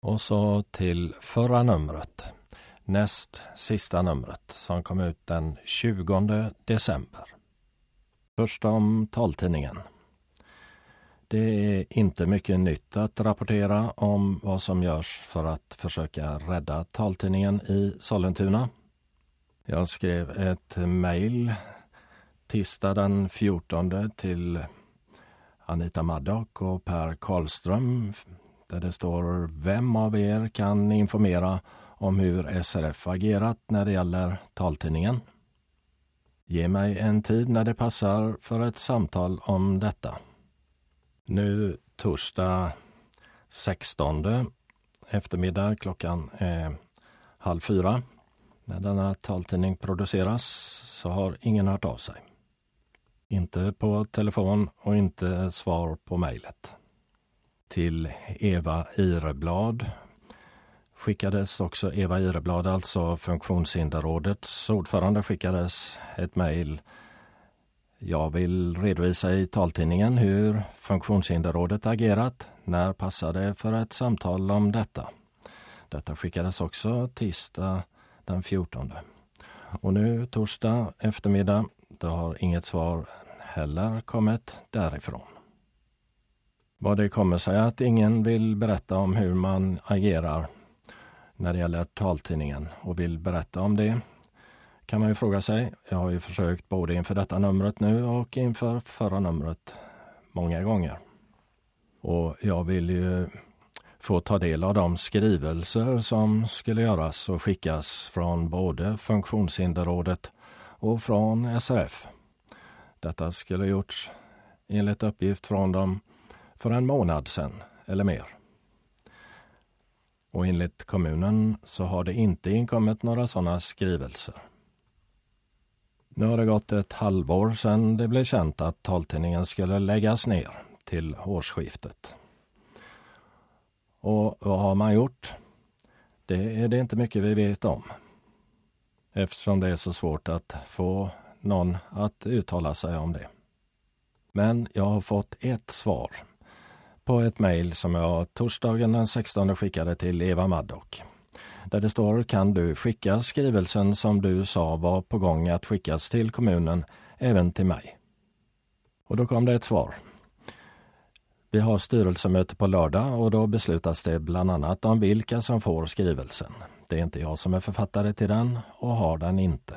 Och så till förra numret, näst sista numret som kom ut den 20 december. Först om taltidningen. Det är inte mycket nytt att rapportera om vad som görs för att försöka rädda taltidningen i Sollentuna. Jag skrev ett mejl tisdag den 14 till Anita Maddock och Per Karlström där det står: vem av er kan informera om hur SRF agerat när det gäller taltidningen? Ge mig en tid när det passar för ett samtal om detta. Nu torsdag 16 eftermiddag klockan 3:30 när denna taltidning produceras så har ingen hört av sig. Inte på telefon och inte svar på mejlet. Till Eva Ireblad skickades också, Eva Ireblad, alltså Funktionshinderrådets ordförande, skickades ett mejl. Jag vill redovisa i taltidningen hur Funktionshinderrådet agerat. När passar det för ett samtal om detta? Detta skickades också tisdag den 14. Och nu torsdag eftermiddag, då har inget svar heller kommit därifrån. Vad det kommer sig att ingen vill berätta om hur man agerar när det gäller taltidningen och vill berätta om det kan man ju fråga sig. Jag har ju försökt både inför detta numret nu och inför förra numret många gånger. Och jag vill ju få ta del av de skrivelser som skulle göras och skickas från både Funktionshinderrådet och från SRF. Detta skulle gjorts enligt uppgift från dem för en månad sedan eller mer. Och enligt kommunen så har det inte inkommit några sådana skrivelser. Nu har det gått ett halvår sedan det blev känt att taltidningen skulle läggas ner till årsskiftet. Och vad har man gjort? Det är det inte mycket vi vet om. Eftersom det är så svårt att få någon att uttala sig om det. Men jag har fått ett svar på ett mejl som jag torsdagen den 16 skickade till Eva Maddock. Där det står: kan du skicka skrivelsen som du sa var på gång att skickas till kommunen även till mig? Och då kom det ett svar. Vi har styrelsemöte på lördag och då beslutas det bland annat om vilka som får skrivelsen. Det är inte jag som är författare till den och har den inte.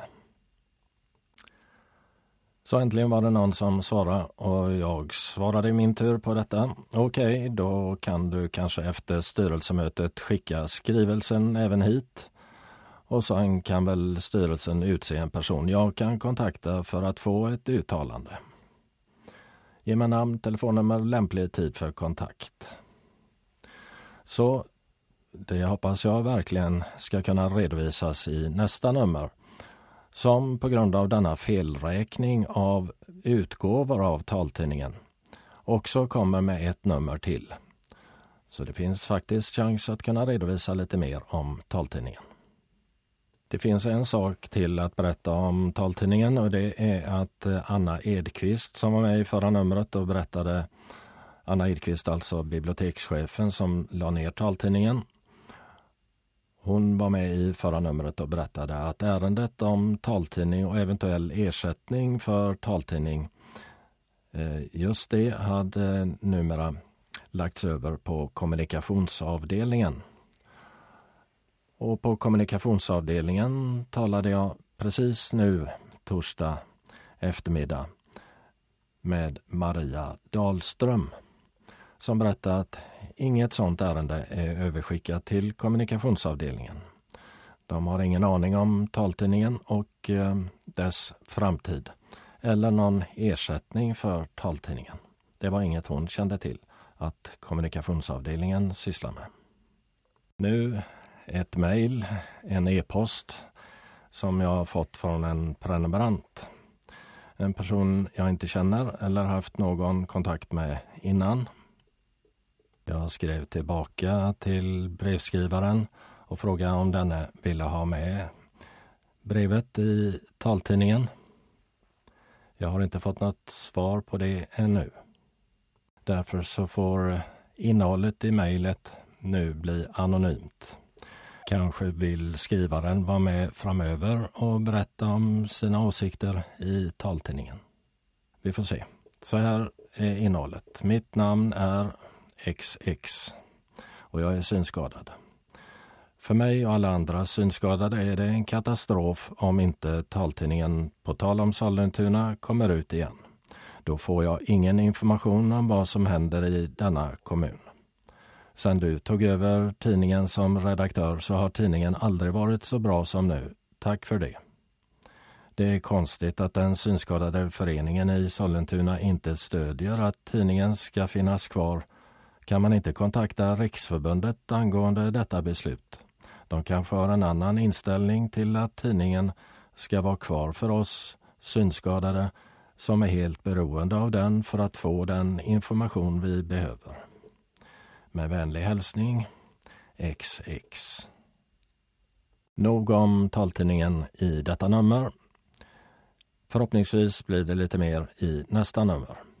Så äntligen var det någon som svarade och jag svarade i min tur på detta. Okej, då kan du kanske efter styrelsemötet skicka skrivelsen även hit. Och sen kan väl styrelsen utse en person jag kan kontakta för att få ett uttalande. Ge mig namn, telefonnummer, lämplig tid för kontakt. Så det hoppas jag verkligen ska kunna redovisas i nästa nummer. Som på grund av denna felräkning av utgåvor av taltidningen också kommer med ett nummer till. Så det finns faktiskt chans att kunna redovisa lite mer om taltidningen. Det finns en sak till att berätta om taltidningen och det är att Anna Edqvist som var med i förra numret och berättade, Anna Edqvist alltså bibliotekschefen som la ner taltidningen. Hon var med i förra numret och berättade att ärendet om taltidning och eventuell ersättning för taltidning, just det hade numera lagts över på kommunikationsavdelningen. Och på kommunikationsavdelningen talade jag precis nu torsdag eftermiddag med Maria Dahlström som berättade att inget sådant ärende är överskickat till kommunikationsavdelningen. De har ingen aning om taltidningen och dess framtid eller någon ersättning för taltidningen. Det var inget hon kände till att kommunikationsavdelningen sysslar med. Nu ett mejl, en e-post som jag har fått från en prenumerant. En person jag inte känner eller haft någon kontakt med innan. Jag skrev tillbaka till brevskrivaren och frågade om denne ville ha med brevet i taltidningen. Jag har inte fått något svar på det ännu. Därför så får innehållet i mejlet nu bli anonymt. Kanske vill skrivaren vara med framöver och berätta om sina åsikter i taltidningen. Vi får se. Så här är innehållet. Mitt namn är XX och jag är synskadad. För mig och alla andra synskadade är det en katastrof om inte taltidningen På tal om Sollentuna kommer ut igen. Då får jag ingen information om vad som händer i denna kommun. Sen du tog över tidningen som redaktör så har tidningen aldrig varit så bra som nu. Tack för det. Det är konstigt att den synskadade föreningen i Sollentuna inte stödjer att tidningen ska finnas kvar. Kan man inte kontakta Riksförbundet angående detta beslut? De kanske har en annan inställning till att tidningen ska vara kvar för oss synskadade som är helt beroende av den för att få den information vi behöver. Med vänlig hälsning, XX. Nog om taltidningen i detta nummer. Förhoppningsvis blir det lite mer i nästa nummer.